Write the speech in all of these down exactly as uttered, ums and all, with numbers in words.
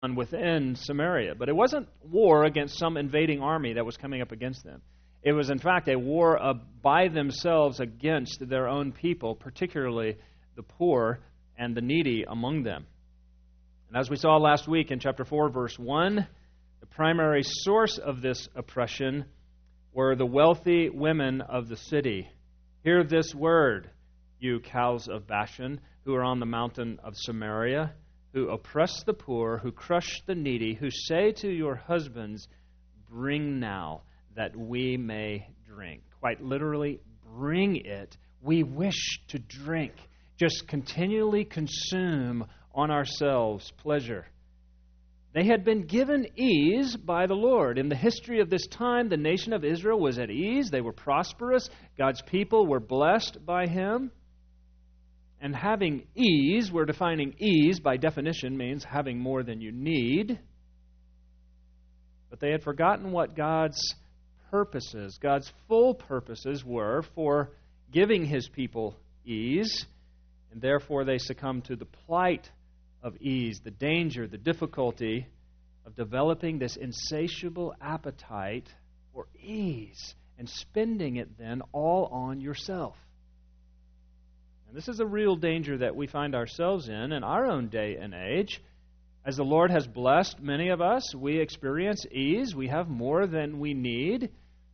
within Samaria. But it wasn't war against some invading army that was coming up against them. It was, in fact, a war uh, by themselves against their own people, particularly the poor and the needy among them. And as we saw last week in chapter four, verse one, the primary source of this oppression were the wealthy women of the city. Hear this word, you cows of Bashan, who are on the mountain of Samaria, who oppress the poor, who crush the needy, who say to your husbands, bring now, that we may drink. Quite literally, bring it. We wish to drink. Just continually consume on ourselves pleasure. They had been given ease by the Lord. In the history of this time, the nation of Israel was at ease. They were prosperous. God's people were blessed by Him. And having ease, we're defining ease by definition, means having more than you need. But they had forgotten what God's purposes, God's full purposes were for giving His people ease. And therefore they succumbed to the plight of ease, the danger, the difficulty of developing this insatiable appetite for ease and spending it then all on yourself. And this is a real danger that we find ourselves in in our own day and age. As the Lord has blessed many of us, we experience ease. We have more than we need.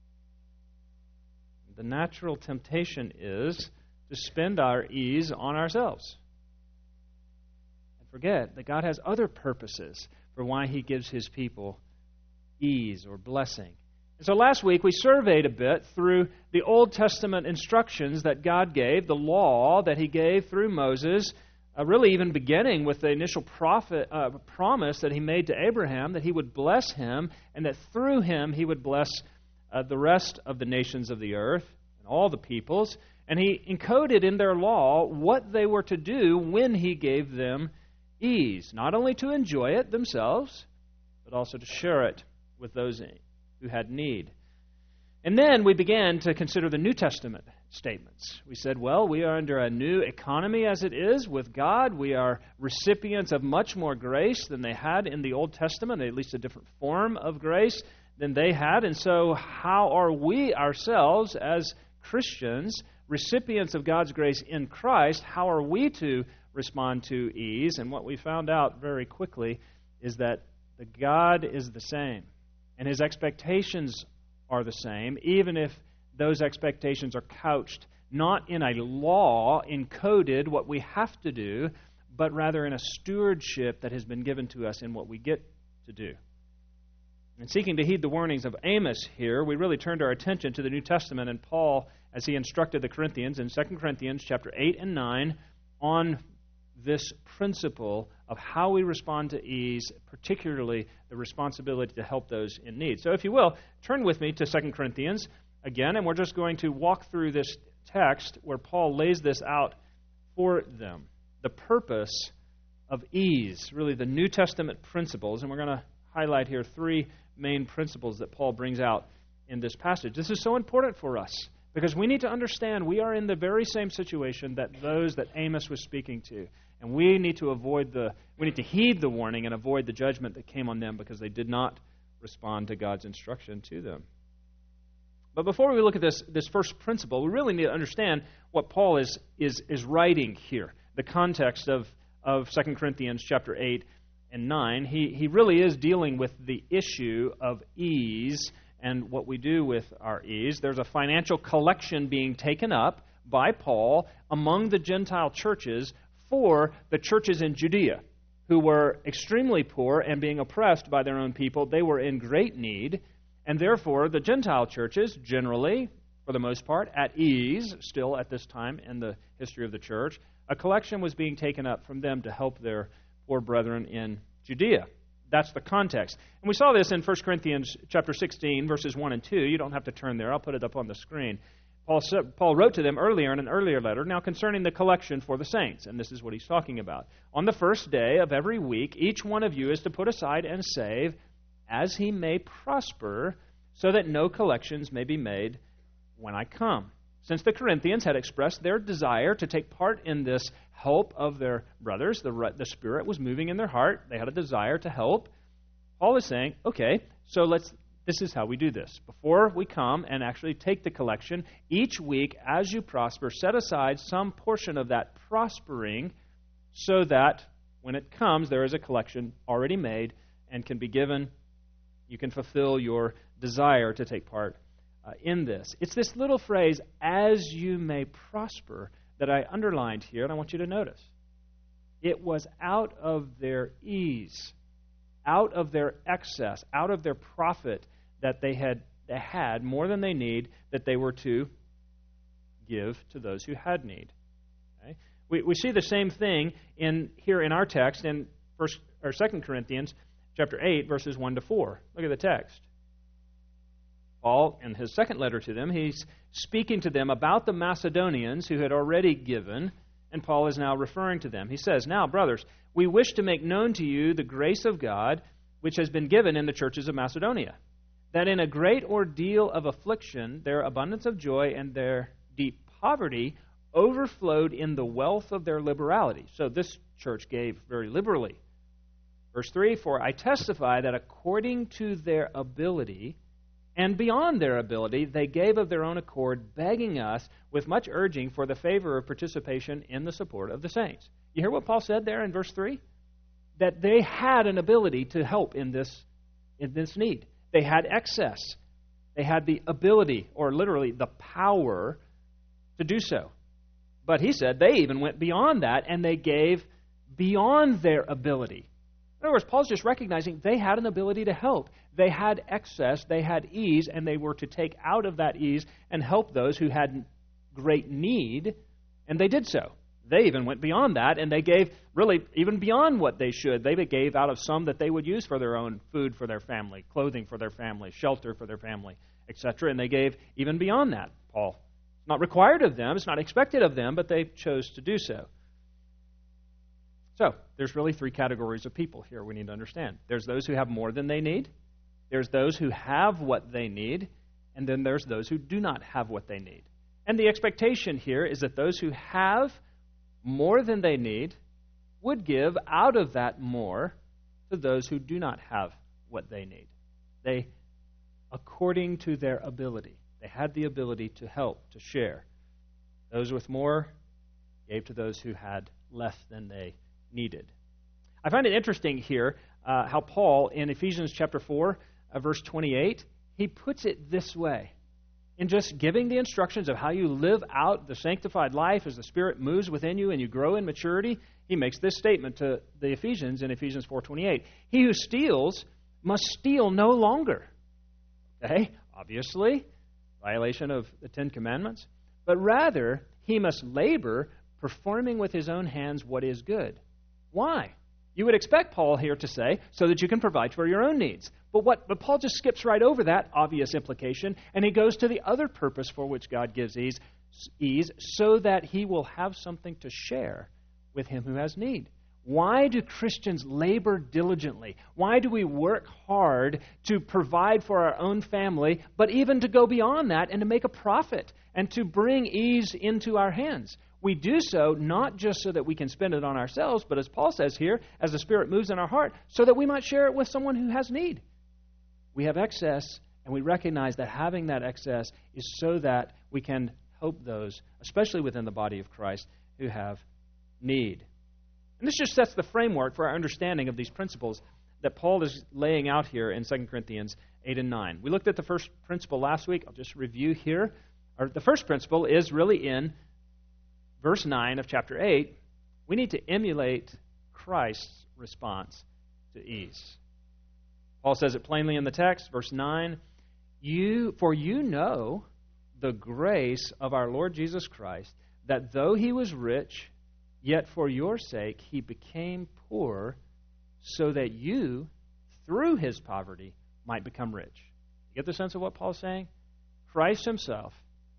The natural temptation is to spend our ease on ourselves. And forget that God has other purposes for why He gives His people ease or blessing. And so last week we surveyed a bit through the Old Testament instructions that God gave, the law that He gave through Moses, uh, really even beginning with the initial prophet, uh, promise that He made to Abraham that He would bless him and that through him He would bless uh, the rest of the nations of the earth and all the peoples. And He encoded in their law what they were to do when He gave them ease, not only to enjoy it themselves, but also to share it with those who had need. And then we began to consider the New Testament statements. We said, well, we are under a new economy as it is with God. We are recipients of much more grace than they had in the Old Testament, at least a different form of grace than they had. And so how are we ourselves as Christians, recipients of God's grace in Christ, how are we to respond to ease? And what we found out very quickly is that the God is the same, and His expectations are the same, even if those expectations are couched not in a law encoded what we have to do, but rather in a stewardship that has been given to us in what we get to do. And seeking to heed the warnings of Amos here, we really turned our attention to the New Testament and Paul as he instructed the Corinthians in Second Corinthians chapter eight and nine on this principle of how we respond to ease, particularly the responsibility to help those in need. So if you will, turn with me to Second Corinthians again, and we're just going to walk through this text where Paul lays this out for them. The purpose of ease, really the New Testament principles, and we're going to highlight here three main principles that Paul brings out in this passage. This is so important for us because we need to understand we are in the very same situation that those that Amos was speaking to. And we need to avoid the, we need to heed the warning and avoid the judgment that came on them because they did not respond to God's instruction to them. But before we look at this, this first principle, we really need to understand what Paul is, is, is writing here, the context of, of Second Corinthians chapter eight and nine. He, he really is dealing with the issue of ease and what we do with our ease. There's a financial collection being taken up by Paul among the Gentile churches for the churches in Judea, who were extremely poor and being oppressed by their own people. They were in great need, and therefore the Gentile churches, generally, for the most part, at ease, still at this time in the history of the church, a collection was being taken up from them to help their poor brethren in Judea. That's the context. And we saw this in First Corinthians chapter sixteen, verses one and two. You don't have to turn there. I'll put it up on the screen. Paul, Paul wrote to them earlier in an earlier letter, now concerning the collection for the saints, and this is what he's talking about. On the first day of every week, each one of you is to put aside and save as he may prosper, so that no collections may be made when I come. Since the Corinthians had expressed their desire to take part in this help of their brothers. The, the Spirit was moving in their heart. They had a desire to help. Paul is saying, okay, so let's. This is how we do this. Before we come and actually take the collection, each week as you prosper, set aside some portion of that prospering so that when it comes, there is a collection already made and can be given. You can fulfill your desire to take part uh, in this. It's this little phrase, as you may prosper, that I underlined here, and I want you to notice. It was out of their ease, out of their excess, out of their profit that they had they had more than they need, that they were to give to those who had need. Okay? We we see the same thing in here in our text in First or Second Corinthians chapter eight, verses one to four. Look at the text. Paul, in his second letter to them, he's speaking to them about the Macedonians who had already given, and Paul is now referring to them. He says, "Now, brothers, we wish to make known to you the grace of God which has been given in the churches of Macedonia, that in a great ordeal of affliction, their abundance of joy and their deep poverty overflowed in the wealth of their liberality." So this church gave very liberally. Verse three, "For I testify that according to their ability and beyond their ability, they gave of their own accord, begging us with much urging for the favor of participation in the support of the saints." You hear what Paul said there in verse three? That they had an ability to help in this, in this need. They had excess. They had the ability, or literally the power, to do so. But he said they even went beyond that, and they gave beyond their ability. In other words, Paul's just recognizing they had an ability to help. They had excess, they had ease, and they were to take out of that ease and help those who had great need, and they did so. They even went beyond that, and they gave really even beyond what they should. They gave out of some that they would use for their own food for their family, clothing for their family, shelter for their family, et cetera. And they gave even beyond that, Paul. It's not required of them, it's not expected of them, but they chose to do so. So, there's really three categories of people here we need to understand. There's those who have more than they need, there's those who have what they need, and then there's those who do not have what they need. And the expectation here is that those who have more than they need would give out of that more to those who do not have what they need. They, according to their ability, they had the ability to help, to share. Those with more gave to those who had less than they needed. I find it interesting here uh, how Paul, in Ephesians chapter four, uh, verse twenty-eight, he puts it this way. In just giving the instructions of how you live out the sanctified life as the Spirit moves within you and you grow in maturity, he makes this statement to the Ephesians in Ephesians four twenty-eight. He who steals must steal no longer. Okay, obviously, violation of the Ten Commandments. But rather, he must labor, performing with his own hands what is good. Why? You would expect Paul here to say, so that you can provide for your own needs. But what? But Paul just skips right over that obvious implication, and he goes to the other purpose for which God gives ease, ease, so that he will have something to share with him who has need. Why do Christians labor diligently? Why do we work hard to provide for our own family, but even to go beyond that and to make a profit and to bring ease into our hands? We do so not just so that we can spend it on ourselves, but as Paul says here, as the Spirit moves in our heart, so that we might share it with someone who has need. We have excess, and we recognize that having that excess is so that we can help those, especially within the body of Christ, who have need. And this just sets the framework for our understanding of these principles that Paul is laying out here in Second Corinthians eight and nine. We looked at the first principle last week. I'll just review here. Or the first principle is really in verse nine of chapter eight. We need to emulate Christ's response to ease. Paul says it plainly in the text, verse nine, "You, for you know the grace of our Lord Jesus Christ, that though he was rich, yet for your sake he became poor, so that you, through his poverty, might become rich." You get the sense of what Paul's saying? Christ himself,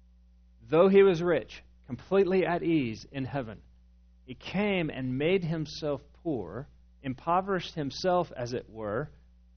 though he was rich, completely at ease in heaven, he came and made himself poor, impoverished himself, as it were,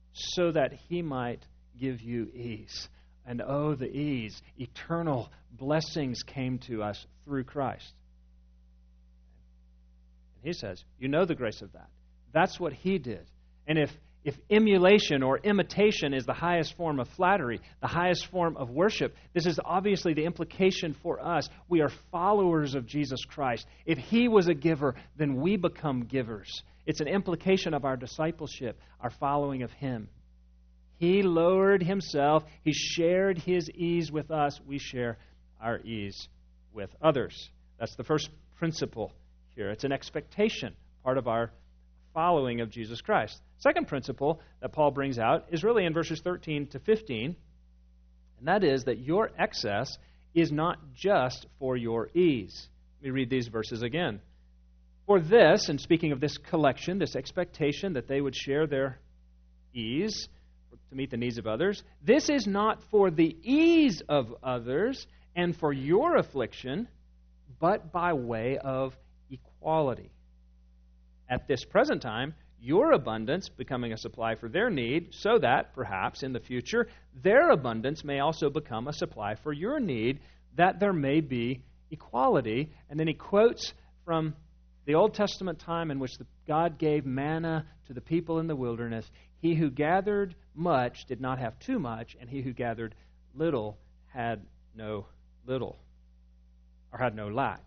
so that he might give you ease. And oh, the ease. Eternal blessings came to us through Christ. He says, you know the grace of that. That's what he did. And if If emulation or imitation is the highest form of flattery, the highest form of worship, this is obviously the implication for us. We are followers of Jesus Christ. If he was a giver, then we become givers. It's an implication of our discipleship, our following of him. He lowered himself. He shared his ease with us. We share our ease with others. That's the first principle here. It's an expectation, part of our following of Jesus Christ. Second principle that Paul brings out is really in verses thirteen to fifteen, and that is that your excess is not just for your ease. Let me read these verses again. For this, and speaking of this collection, this expectation that they would share their ease to meet the needs of others, this is not for the ease of others and for your affliction, but by way of equality. At this present time, your abundance becoming a supply for their need, so that, perhaps, in the future, their abundance may also become a supply for your need, that there may be equality. And then he quotes from the Old Testament time in which the, God gave manna to the people in the wilderness. He who gathered much did not have too much, and he who gathered little had no little, or had no lack.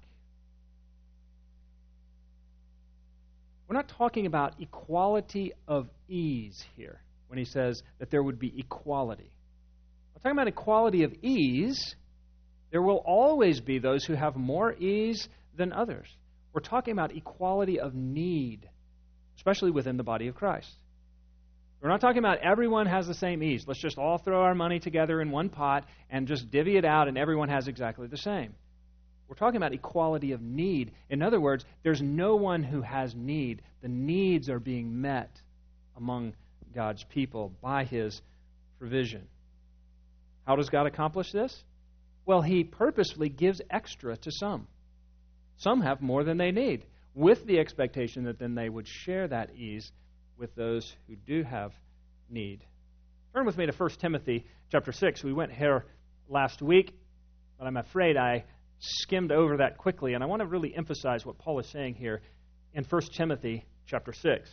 We're not talking about equality of ease here when he says that there would be equality. We're talking about equality of ease. There will always be those who have more ease than others. We're talking about equality of need, especially within the body of Christ. We're not talking about everyone has the same ease. Let's just all throw our money together in one pot and just divvy it out and everyone has exactly the same. We're talking about equality of need. In other words, there's no one who has need. The needs are being met among God's people by his provision. How does God accomplish this? Well, he purposefully gives extra to some. Some have more than they need, with the expectation that then they would share that ease with those who do have need. Turn with me to First Timothy chapter six. We went here last week, but I'm afraid I skimmed over that quickly, and I want to really emphasize what Paul is saying here in First Timothy chapter six.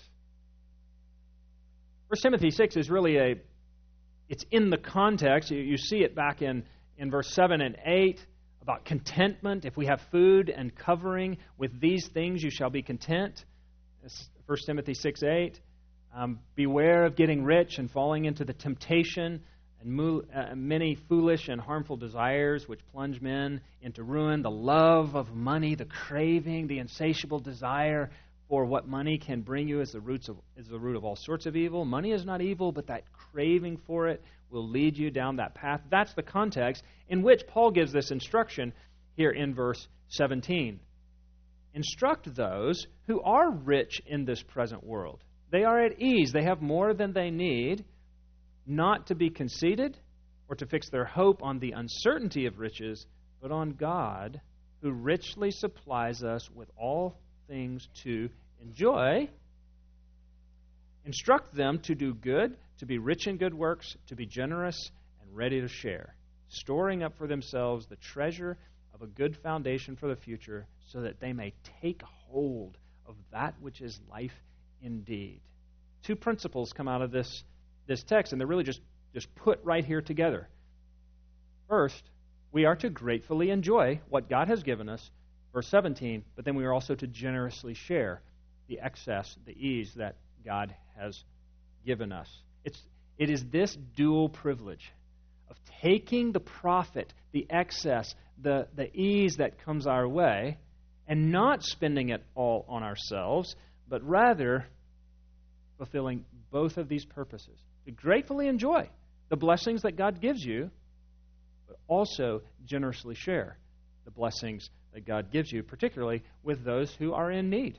First Timothy six is really a, it's in the context. You, you see it back in, in verse seven and eight about contentment. If we have food and covering, with these things you shall be content. First Timothy six eight. Um, beware of getting rich and falling into the temptation and mo- uh, many foolish and harmful desires which plunge men into ruin. The love of money, the craving, the insatiable desire for what money can bring you is the roots of is the root of all sorts of evil. Money is not evil, but that craving for it will lead you down that path. That's the context in which Paul gives this instruction here in verse seventeen. Instruct those who are rich in this present world. They are at ease. They have more than they need, not to be conceited or to fix their hope on the uncertainty of riches, but on God, who richly supplies us with all things to enjoy. Instruct them to do good, to be rich in good works, to be generous and ready to share, storing up for themselves the treasure of a good foundation for the future, so that they may take hold of that which is life indeed. Two principles come out of this, this text, and they're really just, just put right here together. First, we are to gratefully enjoy what God has given us, verse seventeen, but then we are also to generously share the excess, the ease that God has given us. It's, it is this dual privilege of taking the profit, the excess, the, the ease that comes our way, and not spending it all on ourselves, but rather fulfilling both of these purposes. To gratefully enjoy the blessings that God gives you, but also generously share the blessings that God gives you, particularly with those who are in need.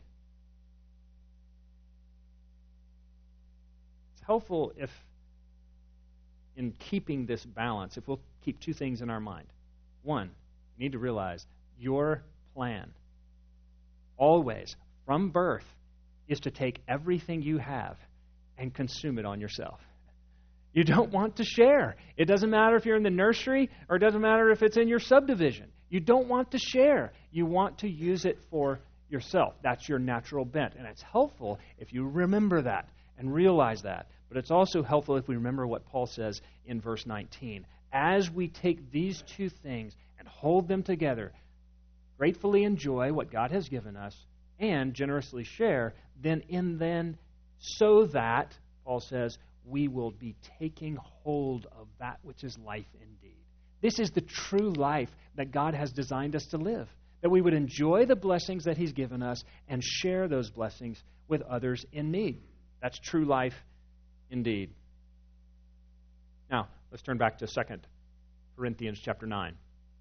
It's helpful if, in keeping this balance, if we'll keep two things in our mind. One, you need to realize your plan, always, from birth, is to take everything you have and consume it on yourself. You don't want to share. It doesn't matter if you're in the nursery or it doesn't matter if it's in your subdivision. You don't want to share. You want to use it for yourself. That's your natural bent. And it's helpful if you remember that and realize that. But it's also helpful if we remember what Paul says in verse nineteen. As we take these two things and hold them together, gratefully enjoy what God has given us, and generously share, then in then so that, Paul says, we will be taking hold of that which is life indeed. This is the true life that God has designed us to live, that we would enjoy the blessings that He's given us and share those blessings with others in need. That's true life indeed. Now, let's turn back to Second Corinthians chapter nine.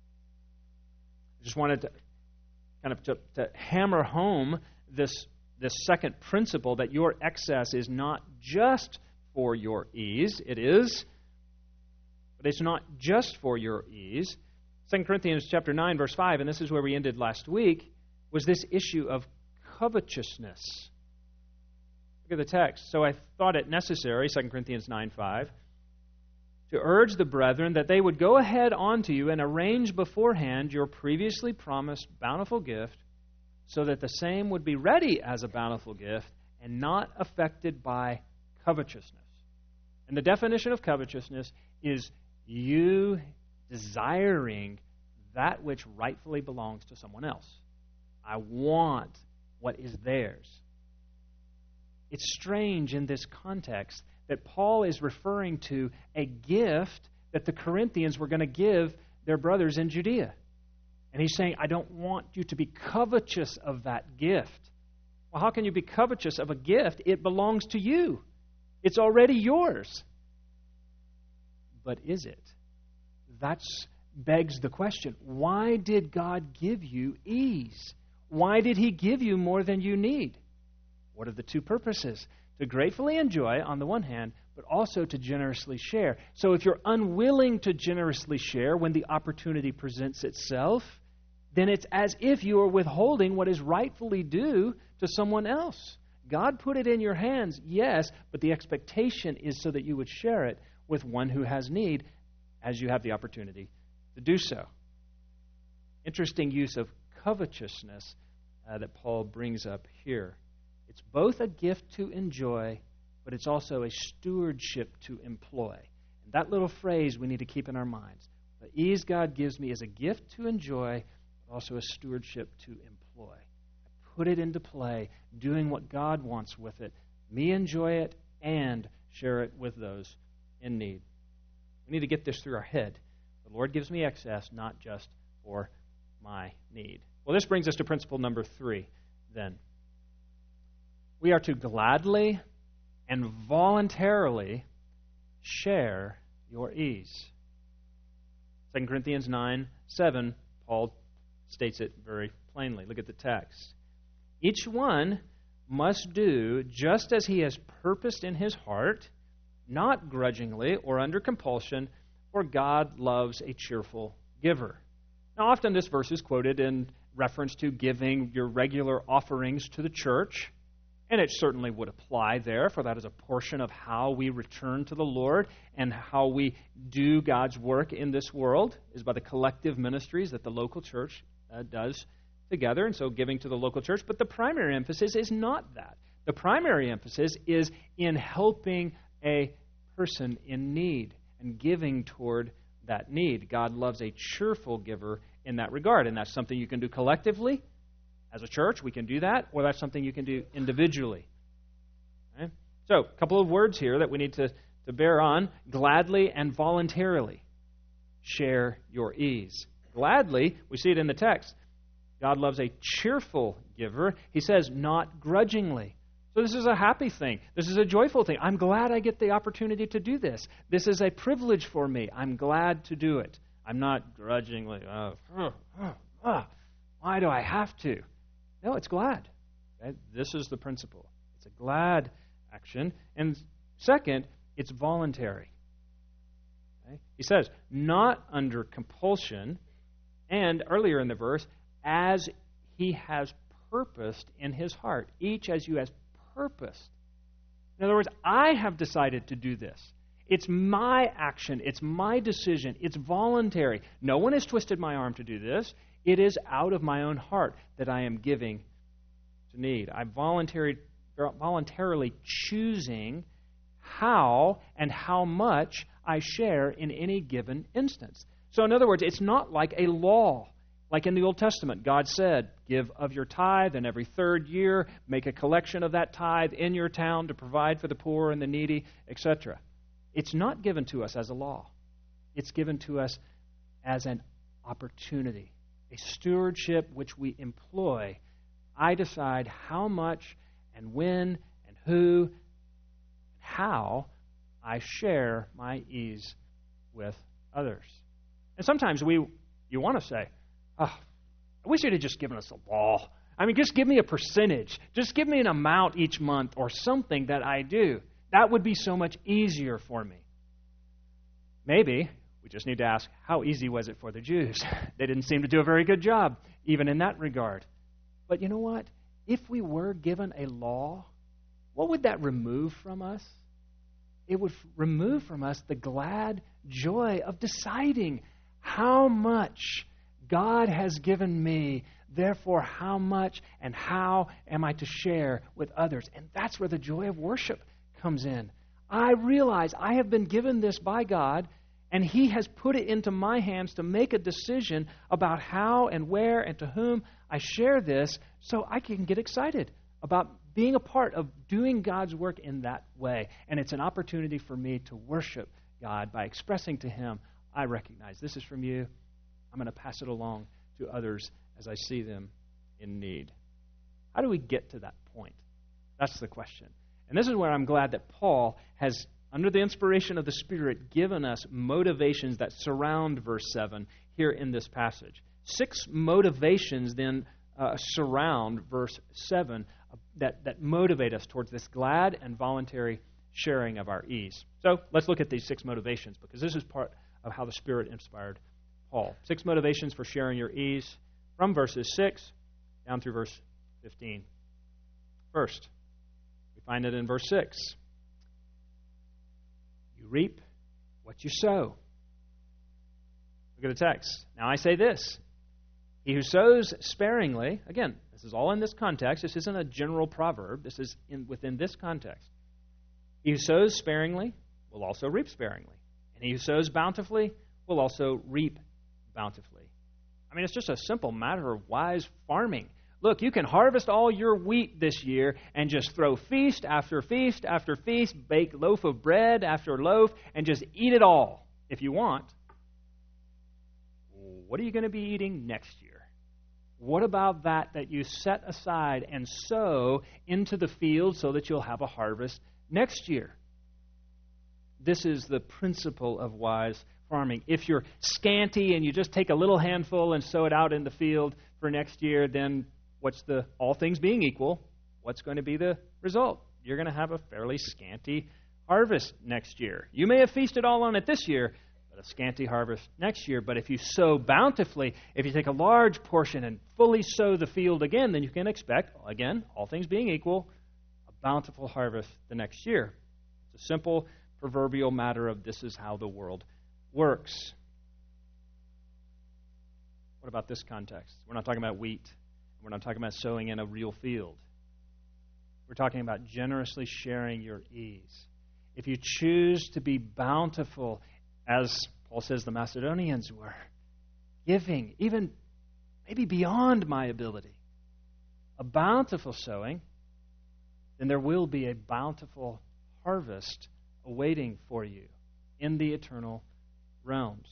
I just wanted to kind of to, to hammer home this, this second principle that your excess is not just for your ease. It is, but it's not just for your ease. Second Corinthians chapter nine, verse five, and this is where we ended last week, was this issue of covetousness. Look at the text. So I thought it necessary, Second Corinthians nine five, to urge the brethren that they would go ahead unto you and arrange beforehand your previously promised bountiful gift, so that the same would be ready as a bountiful gift and not affected by covetousness. And the definition of covetousness is you desiring that which rightfully belongs to someone else. I want what is theirs. It's strange in this context that Paul is referring to a gift that the Corinthians were going to give their brothers in Judea. And he's saying, I don't want you to be covetous of that gift. Well, how can you be covetous of a gift? It belongs to you. It's already yours. But is it? That begs the question, why did God give you ease? Why did He give you more than you need? What are the two purposes? To gratefully enjoy on the one hand, but also to generously share. So if you're unwilling to generously share when the opportunity presents itself, then it's as if you are withholding what is rightfully due to someone else. God put it in your hands, yes, but the expectation is so that you would share it with one who has need as you have the opportunity to do so. Interesting use of covetousness uh, that Paul brings up here. It's both a gift to enjoy, but it's also a stewardship to employ. And that little phrase we need to keep in our minds. The ease God gives me is a gift to enjoy, but also a stewardship to employ. I put it into play, doing what God wants with it. Me enjoy it and share it with those in need. We need to get this through our head. The Lord gives me excess, not just for my need. Well, this brings us to principle number three, then. We are to gladly and voluntarily share your ease. Second Corinthians nine seven, Paul states it very plainly. Look at the text. Each one must do just as he has purposed in his heart, not grudgingly or under compulsion, for God loves a cheerful giver. Now, often this verse is quoted in reference to giving your regular offerings to the church. And it certainly would apply there, for that is a portion of how we return to the Lord and how we do God's work in this world, is by the collective ministries that the local church uh, does together, and so giving to the local church. But the primary emphasis is not that. The primary emphasis is in helping a person in need and giving toward that need. God loves a cheerful giver in that regard, and that's something you can do collectively. As a church, we can do that, or that's something you can do individually. Okay? So, a couple of words here that we need to, to bear on. Gladly and voluntarily share your ease. Gladly, we see it in the text. God loves a cheerful giver. He says, not grudgingly. So this is a happy thing. This is a joyful thing. I'm glad I get the opportunity to do this. This is a privilege for me. I'm glad to do it. I'm not grudgingly, oh, oh, oh, oh, why do I have to? No, it's glad. Okay? This is the principle. It's a glad action. And second, it's voluntary. Okay? He says, not under compulsion, and earlier in the verse, as he has purposed in his heart. Each as you has purposed. In other words, I have decided to do this. It's my action. It's my decision. It's voluntary. No one has twisted my arm to do this. It is out of my own heart that I am giving to need. I'm voluntary, voluntarily choosing how and how much I share in any given instance. So in other words, it's not like a law. Like in the Old Testament, God said, give of your tithe, and every third year make a collection of that tithe in your town to provide for the poor and the needy, et cetera. It's not given to us as a law. It's given to us as an opportunity, a stewardship which we employ. I decide how much and when and who and how I share my ease with others. And sometimes we, you want to say, oh, I wish you'd have just given us a law. I mean, just give me a percentage. Just give me an amount each month or something that I do. That would be so much easier for me. Maybe we just need to ask, how easy was it for the Jews? They didn't seem to do a very good job, even in that regard. But you know what? If we were given a law, what would that remove from us? It would remove from us the glad joy of deciding how much God has given me, therefore how much and how am I to share with others. And that's where the joy of worship comes in. I realize I have been given this by God, and He has put it into my hands to make a decision about how and where and to whom I share this, so I can get excited about being a part of doing God's work in that way. And it's an opportunity for me to worship God by expressing to Him, I recognize this is from you. I'm going to pass it along to others as I see them in need. How do we get to that point? That's the question. And this is where I'm glad that Paul has, under the inspiration of the Spirit, given us motivations that surround verse seven here in this passage. Six motivations then uh, surround verse seven uh, that, that motivate us towards this glad and voluntary sharing of our ease. So let's look at these six motivations, because this is part of how the Spirit inspired Paul. Six motivations for sharing your ease from verses six down through verse fifteen. First, we find it in verse six. You reap what you sow. Look at the text. Now I say this. He who sows sparingly, again, this is all in this context. This isn't a general proverb. This is in, within this context. He who sows sparingly will also reap sparingly. And he who sows bountifully will also reap bountifully. I mean, it's just a simple matter of wise farming. Look, you can harvest all your wheat this year and just throw feast after feast after feast, bake loaf of bread after loaf, and just eat it all if you want. What are you going to be eating next year? What about that that you set aside and sow into the field so that you'll have a harvest next year? This is the principle of wise farming. If you're scanty and you just take a little handful and sow it out in the field for next year, then what's the, all things being equal, what's going to be the result? You're going to have a fairly scanty harvest next year. You may have feasted all on it this year, but a scanty harvest next year. But if you sow bountifully, if you take a large portion and fully sow the field again, then you can expect, again, all things being equal, a bountiful harvest the next year. It's a simple proverbial matter of this is how the world works. What about this context? We're not talking about wheat. We're not talking about sowing in a real field. We're talking about generously sharing your ease. If you choose to be bountiful, as Paul says the Macedonians were, giving, even maybe beyond my ability, a bountiful sowing, then there will be a bountiful harvest awaiting for you in the eternal realms.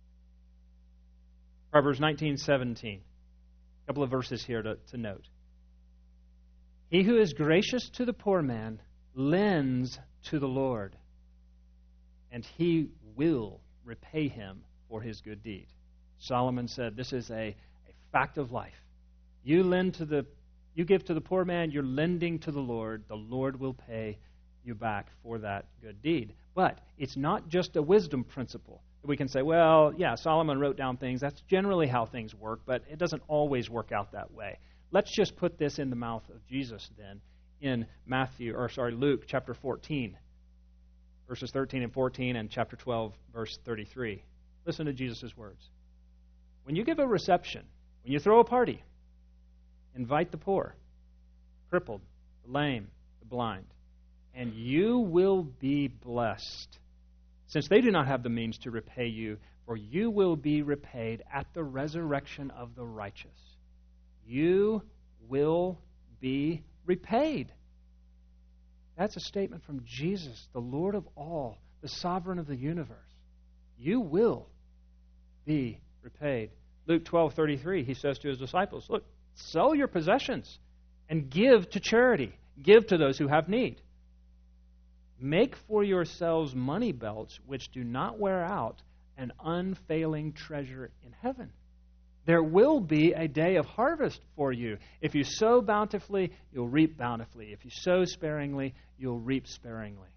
Proverbs nineteen seventeen. A couple of verses here to, to note. He who is gracious to the poor man lends to the Lord, and He will repay him for his good deed. Solomon said this is a, a fact of life. You lend to the, you give to the poor man, you're lending to the Lord. The Lord will pay you back for that good deed. But it's not just a wisdom principle. We can say, well, yeah, Solomon wrote down things. That's generally how things work, but it doesn't always work out that way. Let's just put this in the mouth of Jesus then in Matthew, or sorry, Luke chapter fourteen, verses thirteen and fourteen, and chapter twelve, verse thirty-three. Listen to Jesus' words. When you give a reception, when you throw a party, invite the poor, crippled, the lame, the blind. And you will be blessed, since they do not have the means to repay you, for you will be repaid at the resurrection of the righteous. You will be repaid. That's a statement from Jesus, the Lord of all, the sovereign of the universe. You will be repaid. Luke twelve thirty-three, he says to his disciples, look, sell your possessions and give to charity. Give to those who have need. Make for yourselves money belts which do not wear out, an unfailing treasure in heaven. There will be a day of harvest for you. If you sow bountifully, you'll reap bountifully. If you sow sparingly, you'll reap sparingly.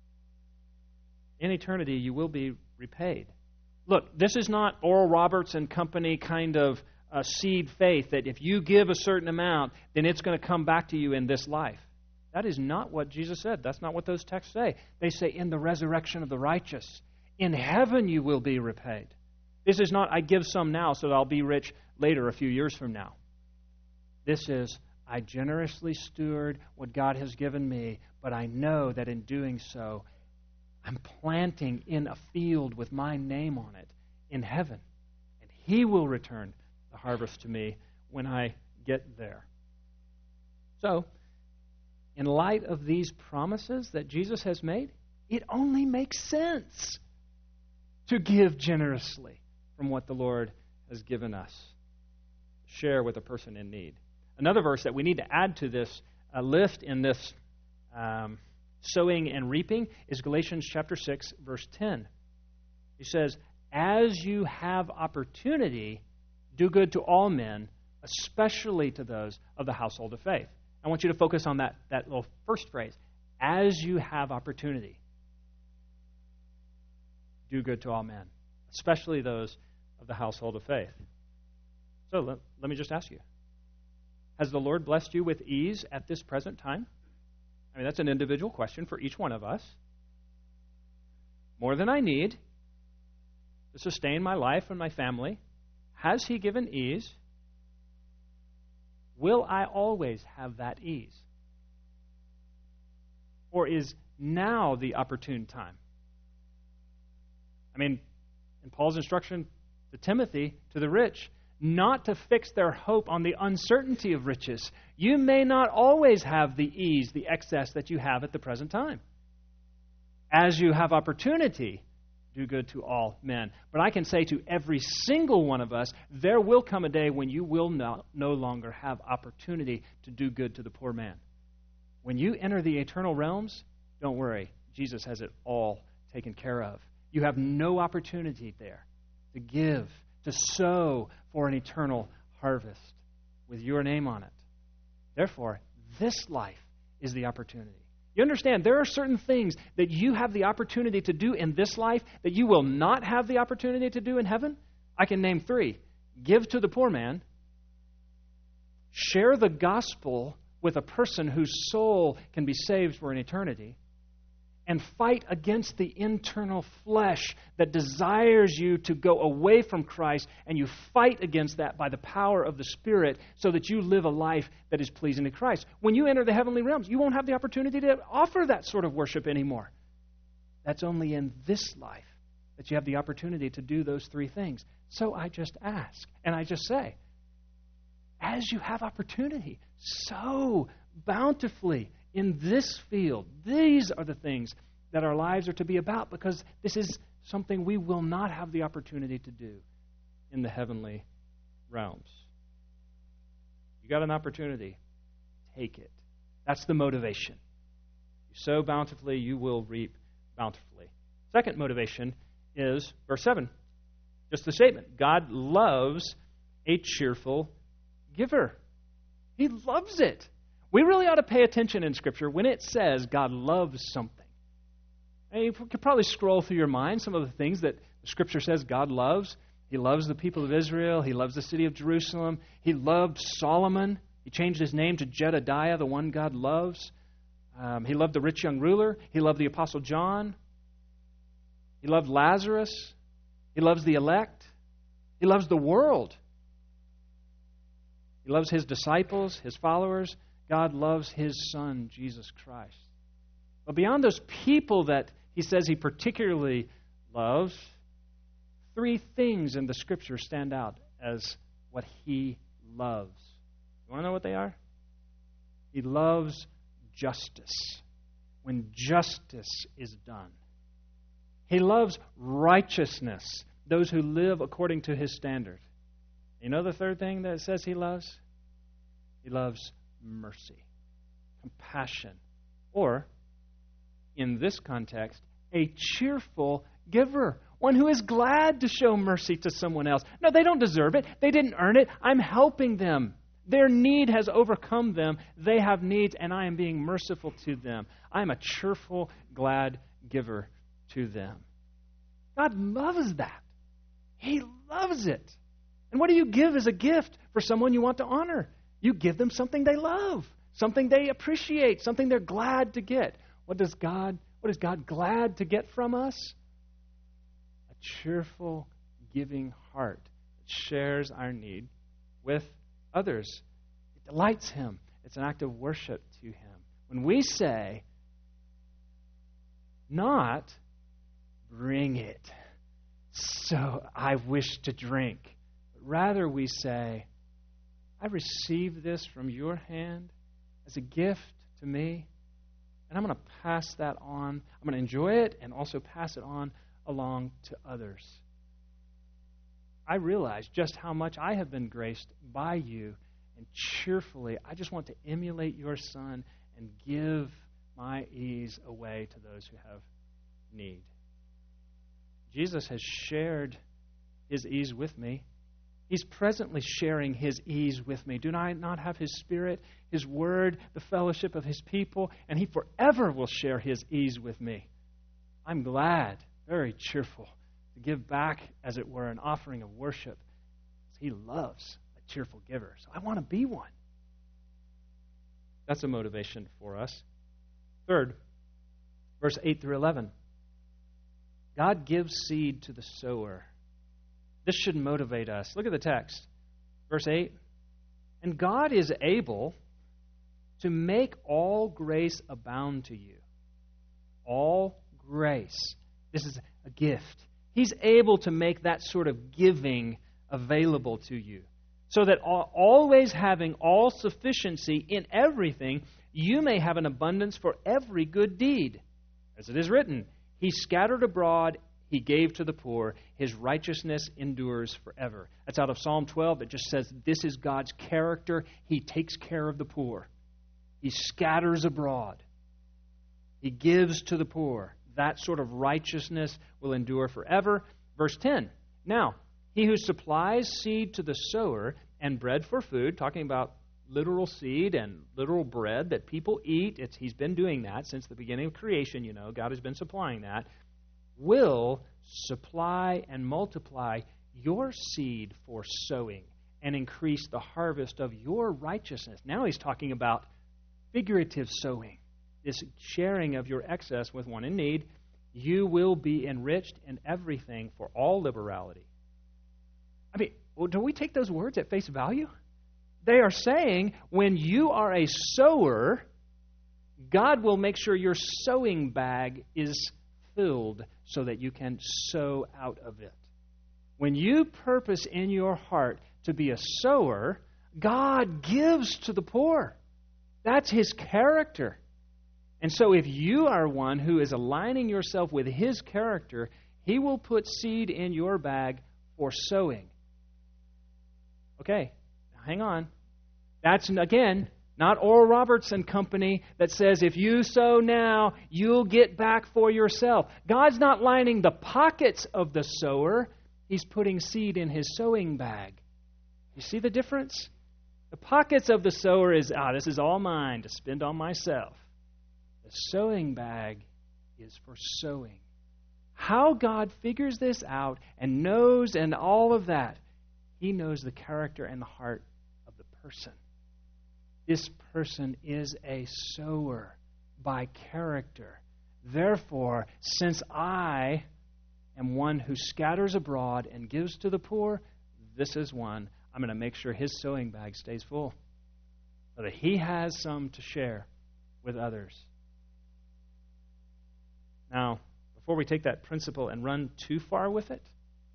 In eternity, you will be repaid. Look, this is not Oral Roberts and Company kind of uh, seed faith that if you give a certain amount, then it's going to come back to you in this life. That is not what Jesus said. That's not what those texts say. They say, in the resurrection of the righteous, in heaven you will be repaid. This is not, I give some now so that I'll be rich later, a few years from now. This is, I generously steward what God has given me, but I know that in doing so, I'm planting in a field with my name on it in heaven. And He will return the harvest to me when I get there. So, in light of these promises that Jesus has made, it only makes sense to give generously from what the Lord has given us. Share with a person in need. Another verse that we need to add to this uh, list in this um, sowing and reaping is Galatians chapter six, verse ten. He says, as you have opportunity, do good to all men, especially to those of the household of faith. I want you to focus on that, that little first phrase. As you have opportunity, do good to all men, especially those of the household of faith. So let, let me just ask you, has the Lord blessed you with ease at this present time? I mean, that's an individual question for each one of us. More than I need to sustain my life and my family. Has He given ease? Will I always have that ease? Or is now the opportune time? I mean, in Paul's instruction to Timothy, to the rich, not to fix their hope on the uncertainty of riches. You may not always have the ease, the excess that you have at the present time. As you have opportunity, do good to all men. But I can say to every single one of us, there will come a day when you will no, no longer have opportunity to do good to the poor man. When you enter the eternal realms, don't worry. Jesus has it all taken care of. You have no opportunity there to give, to sow for an eternal harvest with your name on it. Therefore, this life is the opportunity. You understand, there are certain things that you have the opportunity to do in this life that you will not have the opportunity to do in heaven. I can name three. Give to the poor man. Share the gospel with a person whose soul can be saved for an eternity. And fight against the internal flesh that desires you to go away from Christ, and you fight against that by the power of the Spirit so that you live a life that is pleasing to Christ. When you enter the heavenly realms, you won't have the opportunity to offer that sort of worship anymore. That's only in this life that you have the opportunity to do those three things. So I just ask, and I just say, as you have opportunity, sow bountifully in this field. These are the things that our lives are to be about, because this is something we will not have the opportunity to do in the heavenly realms. You got an opportunity. Take it. That's the motivation. You sow bountifully, you will reap bountifully. Second motivation is verse seven. Just the statement. God loves a cheerful giver. He loves it. We really ought to pay attention in Scripture when it says God loves something. And you could probably scroll through your mind some of the things that the Scripture says God loves. He loves the people of Israel. He loves the city of Jerusalem. He loved Solomon. He changed his name to Jedediah, the one God loves. Um, he loved the rich young ruler. He loved the Apostle John. He loved Lazarus. He loves the elect. He loves the world. He loves his disciples, his followers. God loves His Son, Jesus Christ. But beyond those people that He says He particularly loves, three things in the Scripture stand out as what He loves. You want to know what they are? He loves justice, when justice is done. He loves righteousness, those who live according to His standard. You know the third thing that it says He loves? He loves mercy, compassion, or, in this context, a cheerful giver, one who is glad to show mercy to someone else. No, they don't deserve it. They didn't earn it. I'm helping them. Their need has overcome them. They have needs, and I am being merciful to them. I am a cheerful, glad giver to them. God loves that. He loves it. And what do you give as a gift for someone you want to honor? You give them something they love, something they appreciate, something they're glad to get. What does God, what is God glad to get from us? A cheerful, giving heart that shares our need with others. It delights Him. It's an act of worship to Him. When we say, not bring it, so I wish to drink, but rather we say, I receive this from your hand as a gift to me, and I'm going to pass that on. I'm going to enjoy it and also pass it on along to others. I realize just how much I have been graced by you, and cheerfully, I just want to emulate your Son and give my ease away to those who have need. Jesus has shared His ease with me. He's presently sharing His ease with me. Do I not have His Spirit, His Word, the fellowship of His people? And He forever will share His ease with me. I'm glad, very cheerful, to give back, as it were, an offering of worship. He loves a cheerful giver. So I want to be one. That's a motivation for us. Third, verse eight through eleven. God gives seed to the sower. This should motivate us. Look at the text. Verse eight. And God is able to make all grace abound to you. All grace. This is a gift. He's able to make that sort of giving available to you. So that always having all sufficiency in everything, you may have an abundance for every good deed. As it is written, He scattered abroad, He gave to the poor. His righteousness endures forever. That's out of Psalm twelve. It just says this is God's character. He takes care of the poor. He scatters abroad. He gives to the poor. That sort of righteousness will endure forever. Verse ten. Now, He who supplies seed to the sower and bread for food, talking about literal seed and literal bread that people eat. It's, he's been doing that since the beginning of creation, you know. God has been supplying that. Will supply and multiply your seed for sowing and increase the harvest of your righteousness. Now He's talking about figurative sowing, this sharing of your excess with one in need. You will be enriched in everything for all liberality. I mean, well, do we take those words at face value? They are saying when you are a sower, God will make sure your sowing bag is filled so that you can sow out of it. When you purpose in your heart to be a sower, God gives to the poor. That's His character. And so if you are one who is aligning yourself with His character, He will put seed in your bag for sowing. Okay, now hang on. That's, again, not Oral Roberts and Company that says if you sow now, you'll get back for yourself. God's not lining the pockets of the sower. He's putting seed in his sowing bag. You see the difference? The pockets of the sower is, ah, this is all mine to spend on myself. The sowing bag is for sowing. How God figures this out and knows and all of that, He knows the character and the heart of the person. This person is a sower by character. Therefore, since I am one who scatters abroad and gives to the poor, this is one. I'm going to make sure his sowing bag stays full. so that he has some to share with others. Now, before we take that principle and run too far with it,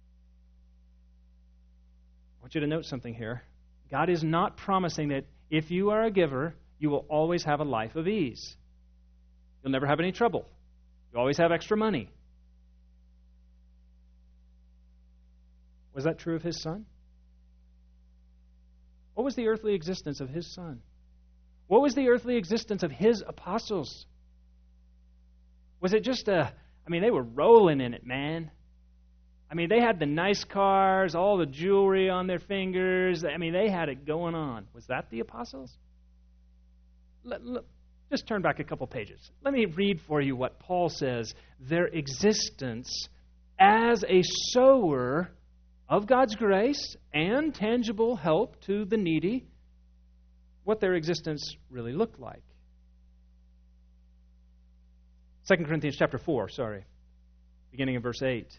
I want you to note something here. God is not promising that if you are a giver, you will always have a life of ease. You'll never have any trouble. You always have extra money. Was that true of his son? What was the earthly existence of his son? What was the earthly existence of his apostles? Was it just a, I mean, they were rolling in it, man. I mean, they had the nice cars, all the jewelry on their fingers. I mean, they had it going on. Was that the apostles? Let, let, just turn back a couple pages. Let me read for you what Paul says their existence as a sower of God's grace and tangible help to the needy, what their existence really looked like. Second Corinthians chapter four, sorry, beginning in verse eight.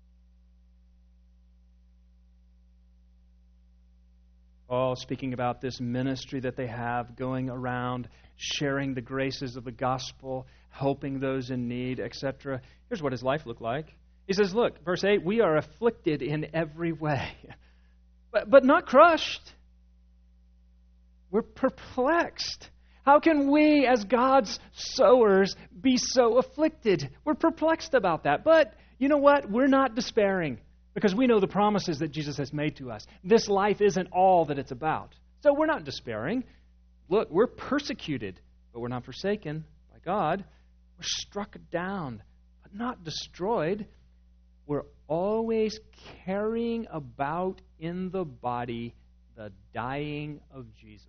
Paul speaking about this ministry that they have, going around, sharing the graces of the gospel, helping those in need, et cetera. Here's what his life looked like. He says, look, verse eight, we are afflicted in every way, but, but not crushed. We're perplexed. How can we, as God's sowers, be so afflicted? We're perplexed about that. But you know what? We're not despairing because we know the promises that Jesus has made to us. This life isn't all that it's about. So we're not despairing. Look, we're persecuted, but we're not forsaken by God. We're struck down, but not destroyed. We're always carrying about in the body the dying of Jesus.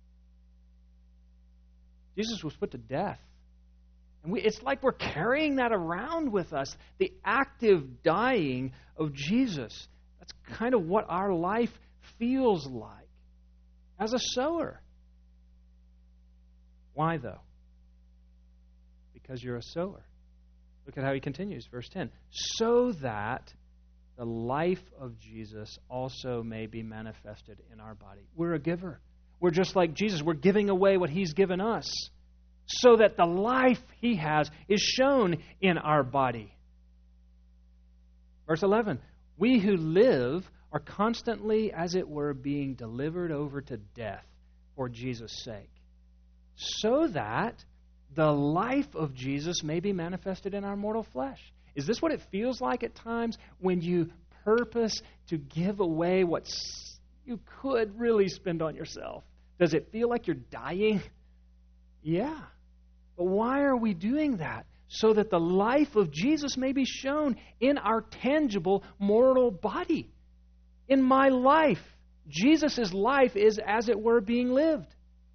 Jesus was put to death. And we, it's like we're carrying that around with us, the active dying of Jesus. That's kind of what our life feels like as a sower. Why, though? Because you're a sower. Look at how he continues, verse ten. So that the life of Jesus also may be manifested in our body. We're a giver. We're just like Jesus. We're giving away what he's given us so that the life he has is shown in our body. Verse eleven. We who live are constantly, as it were, being delivered over to death for Jesus' sake, so that the life of Jesus may be manifested in our mortal flesh. Is this what it feels like at times when you purpose to give away what you could really spend on yourself? Does it feel like you're dying? Yeah. But why are we doing that? So that the life of Jesus may be shown in our tangible mortal body. In my life, Jesus' life is, as it were, being lived.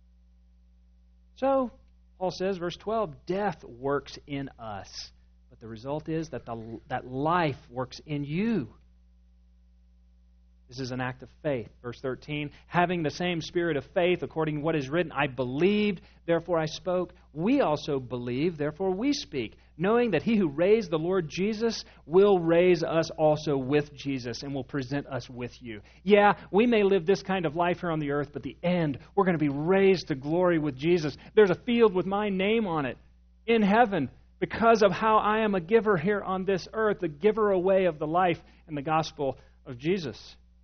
So, Paul says, verse twelve, death works in us. But the result is that the, that life works in you. This is an act of faith. Verse thirteen, having the same spirit of faith, according to what is written, I believed, therefore I spoke. We also believe, therefore we speak, knowing that he who raised the Lord Jesus will raise us also with Jesus and will present us with you. Yeah, we may live this kind of life here on the earth, but the end, we're going to be raised to glory with Jesus. There's a field with my name on it in heaven because of how I am a giver here on this earth, the giver away of the life and the gospel of Jesus.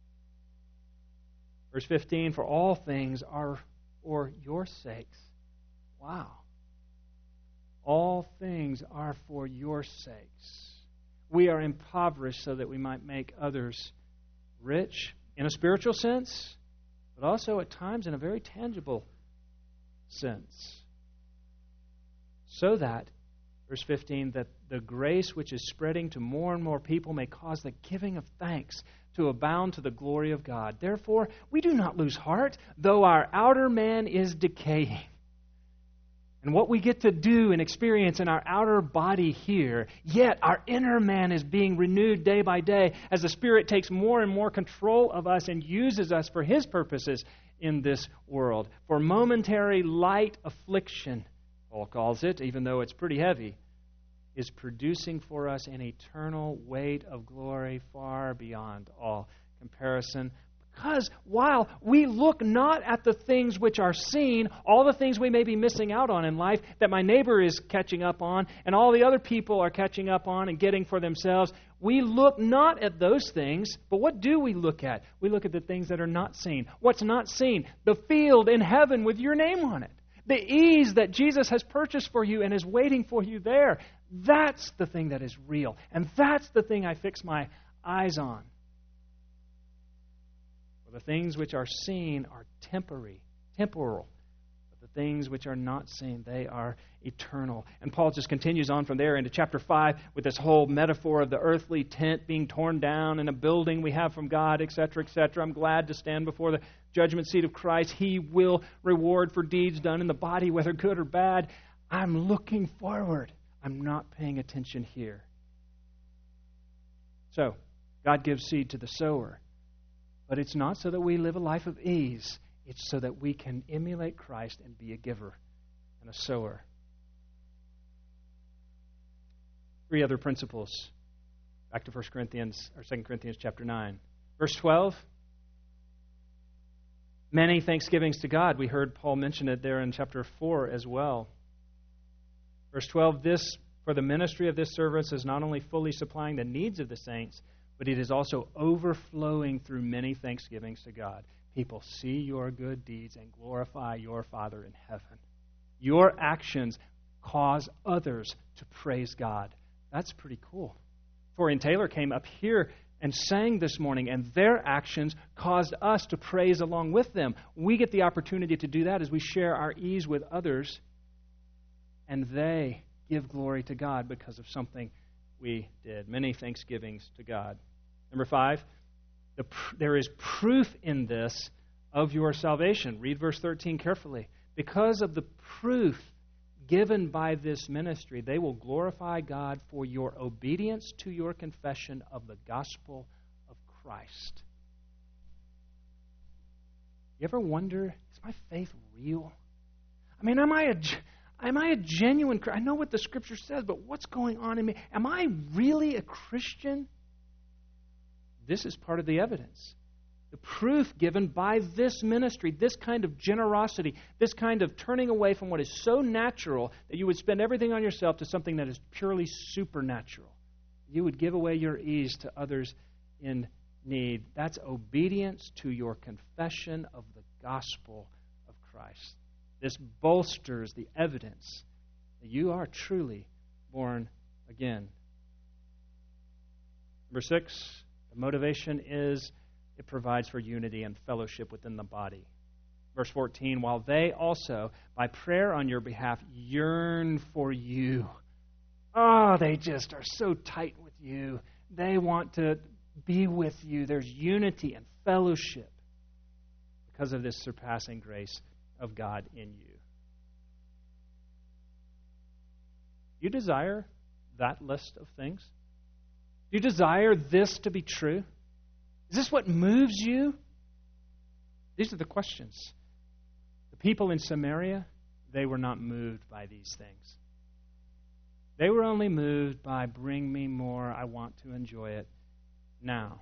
Verse fifteen, for all things are for your sakes. Wow. All things are for your sakes. We are impoverished so that we might make others rich in a spiritual sense, but also at times in a very tangible sense. So that, verse fifteen, that the grace which is spreading to more and more people may cause the giving of thanks to abound to the glory of God. Therefore, we do not lose heart, though our outer man is decaying. And what we get to do and experience in our outer body here, yet our inner man is being renewed day by day as the Spirit takes more and more control of us and uses us for His purposes in this world. For momentary light affliction, Paul calls it, even though it's pretty heavy, is producing for us an eternal weight of glory far beyond all comparison Because while we look not at the things which are seen, all the things we may be missing out on in life that my neighbor is catching up on and all the other people are catching up on and getting for themselves, we look not at those things, but what do we look at? We look at the things that are not seen. What's not seen? The field in heaven with your name on it. The ease that Jesus has purchased for you and is waiting for you there. That's the thing that is real. And that's the thing I fix my eyes on. For the things which are seen are temporary, temporal. But the things which are not seen, they are eternal. And Paul just continues on from there into chapter five with this whole metaphor of the earthly tent being torn down and a building we have from God, et cetera, et cetera. I'm glad to stand before the judgment seat of Christ. He will reward for deeds done in the body, whether good or bad. I'm looking forward. I'm not paying attention here. So, God gives seed to the sower. But it's not so that we live a life of ease. It's so that we can emulate Christ and be a giver and a sower. Three other principles. Back to First Corinthians or Second Corinthians chapter nine. Verse twelve. Many thanksgivings to God. We heard Paul mention it there in chapter four as well. Verse twelve, this for the ministry of this service is not only fully supplying the needs of the saints, but it is also overflowing through many thanksgivings to God. People see your good deeds and glorify your Father in heaven. Your actions cause others to praise God. That's pretty cool. Tori and Taylor came up here and sang this morning, and their actions caused us to praise along with them. We get the opportunity to do that as we share our ease with others, and they give glory to God because of something we did. Many thanksgivings to God. Number five, the pr- there is proof in this of your salvation. Read verse thirteen carefully. Because of the proof given by this ministry, they will glorify God for your obedience to your confession of the gospel of Christ. You ever wonder, is my faith real? I mean, am I a, am I a genuine Christian? I know what the Scripture says, but what's going on in me? Am I really a Christian? This is part of the evidence. The proof given by this ministry, this kind of generosity, this kind of turning away from what is so natural that you would spend everything on yourself to something that is purely supernatural. You would give away your ease to others in need. That's obedience to your confession of the gospel of Christ. This bolsters the evidence that you are truly born again. Number six, the motivation is it provides for unity and fellowship within the body. Verse fourteen, while they also, by prayer on your behalf, yearn for you. Oh, they just are so tight with you. They want to be with you. There's unity and fellowship because of this surpassing grace of God in you. Do you desire that list of things? Do you desire this to be true? Is this what moves you? These are the questions. The people in Samaria, they were not moved by these things. They were only moved by, bring me more, I want to enjoy it now.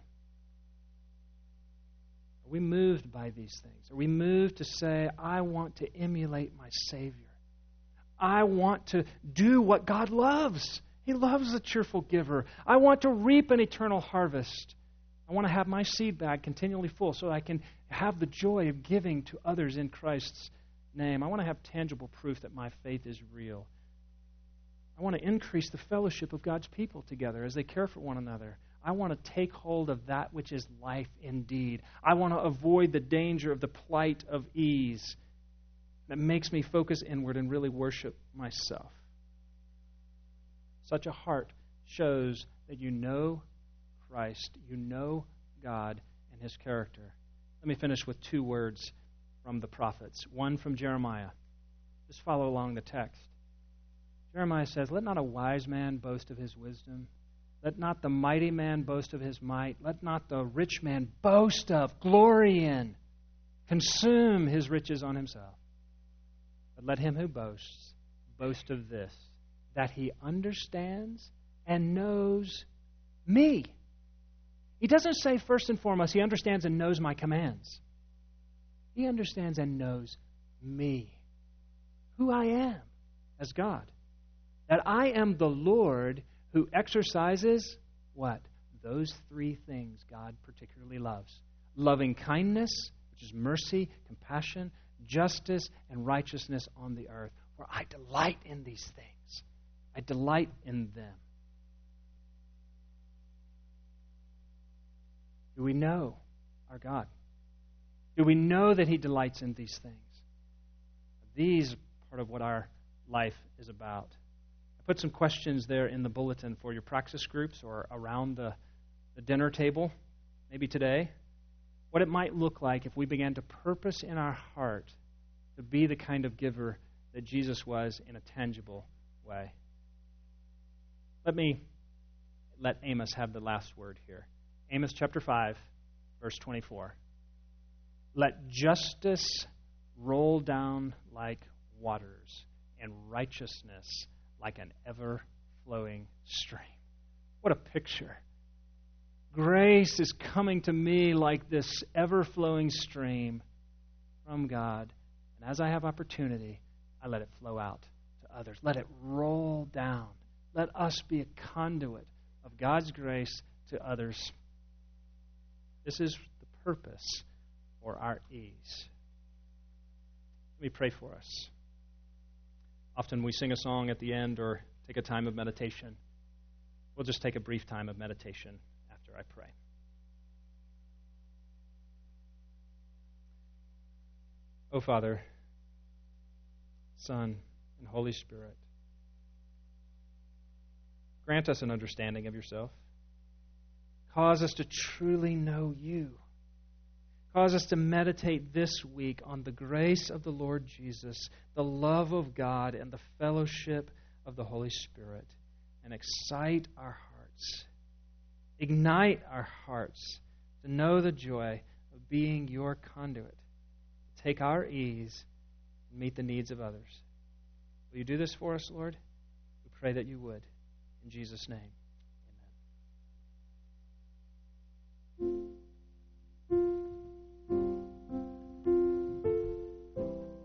Are we moved by these things? Are we moved to say, I want to emulate my Savior? I want to do what God loves. He loves a cheerful giver. I want to reap an eternal harvest. I want to have my seed bag continually full so I can have the joy of giving to others in Christ's name. I want to have tangible proof that my faith is real. I want to increase the fellowship of God's people together as they care for one another. I want to take hold of that which is life indeed. I want to avoid the danger of the plight of ease that makes me focus inward and really worship myself. Such a heart shows that you know Christ, you know God and His character. Let me finish with two words from the prophets. One from Jeremiah. Just follow along the text. Jeremiah says, let not a wise man boast of his wisdom. Let not the mighty man boast of his might. Let not the rich man boast of, glory in, consume his riches on himself. But let him who boasts boast of this, that he understands and knows me. He doesn't say first and foremost, He understands and knows my commands. He understands and knows me, who I am as God. That I am the Lord who exercises what? Those three things God particularly loves. Loving kindness, which is mercy, compassion, justice, and righteousness on the earth. For I delight in these things. I delight in them. Do we know our God? Do we know that He delights in these things? These are part of what our life is about. I put some questions there in the bulletin for your praxis groups or around the, the dinner table, maybe today. What it might look like if we began to purpose in our heart to be the kind of giver that Jesus was in a tangible way. Let me let Amos have the last word here. Amos chapter five, verse twenty-four. Let justice roll down like waters, and righteousness like an ever-flowing stream. What a picture. Grace is coming to me like this ever-flowing stream from God. And as I have opportunity, I let it flow out to others. Let it roll down. Let us be a conduit of God's grace to others. This is the purpose for our ease. Let me pray for us. Often we sing a song at the end or take a time of meditation. We'll just take a brief time of meditation after I pray. Oh, Father, Son, and Holy Spirit, grant us an understanding of yourself. Cause us to truly know you. Cause us to meditate this week on the grace of the Lord Jesus, the love of God, and the fellowship of the Holy Spirit, and excite our hearts, ignite our hearts to know the joy of being your conduit, to take our ease and meet the needs of others. Will you do this for us, Lord? We pray that you would. In Jesus' name.